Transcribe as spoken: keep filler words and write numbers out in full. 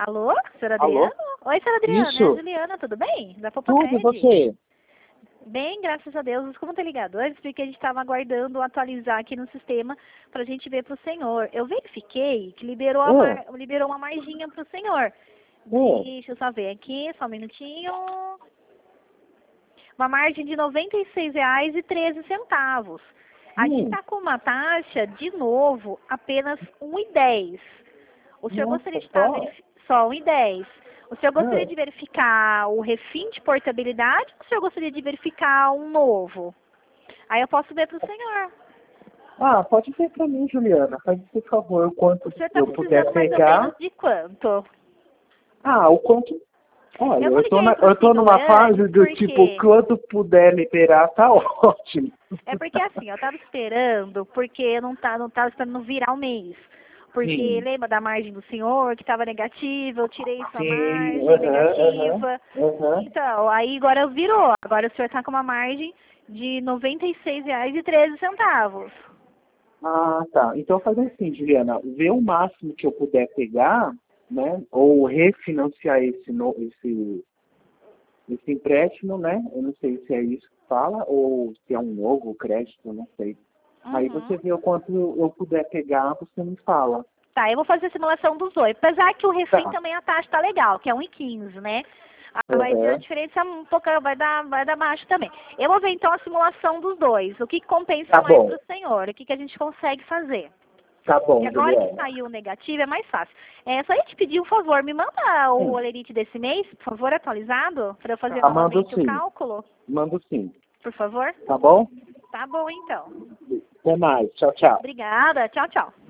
Alô, senhora Alô? Adriana? Oi, senhora Adriana, Isso. é a Juliana, tudo bem? Da Tudo, e Popocred. você? Bem, graças a Deus. Como ter ligado antes, porque a gente estava aguardando atualizar aqui no sistema para a gente ver para o senhor. Eu verifiquei que liberou, a mar... Ah, liberou uma marginha para o senhor. ah, Deixa eu só ver aqui, só um minutinho. Uma margem de noventa e seis reais e treze centavos. A gente hum, está com uma taxa, de novo, apenas um e dez. O senhor gostaria nossa, de estar só? verificando só um e dez. O senhor gostaria Ah, de verificar o refim de portabilidade ou o senhor gostaria de verificar um novo? Aí eu posso ver para o senhor. ah, pode ver pra mim, Juliana. Faz, por favor, o O quanto senhor está eu puder precisando mais ou menos pegar. de quanto? Ah, o quanto... Olha, Eu não eu tô, liguei na, para o eu tô senhor numa fase antes do tipo, porque... quanto puder liberar, tá ótimo. É porque assim, eu estava esperando, porque eu não tá, não estava esperando virar o mês. Porque Sim, lembra da margem do senhor, que estava negativa, eu tirei sua sim, margem aham, aham, negativa. aham. Então, aí agora virou. Agora o senhor está com uma margem de noventa e seis reais e treze centavos. Ah, tá. Então faz assim, Juliana, vê o máximo que eu puder pegar, né? Ou refinanciar esse, no, esse, esse empréstimo, né? Eu não sei se é isso que fala, ou se é um novo crédito, eu não sei. Aí Uhum. você vê o quanto eu puder pegar, você me fala. Tá, eu vou fazer a simulação dos dois. Apesar que o refém Tá. também a taxa tá legal, que é um e quinze, né? Ah, vai ter a Aham. diferença um pouco, vai dar, vai dar baixo também. Eu vou ver então a simulação dos dois. O que compensa Tá mais para bom. o senhor? O que, que a gente consegue fazer? Tá Que bom, agora que Juliana. saiu o negativo é mais fácil. É só eu te pedir um favor, me manda o Hum. olerite desse mês, por favor, atualizado, para eu fazer Tá, mando novamente o sim. cálculo, Mando sim. por favor. Tá bom? Tá bom então. Até mais. Tchau, tchau. Obrigada. Tchau, tchau.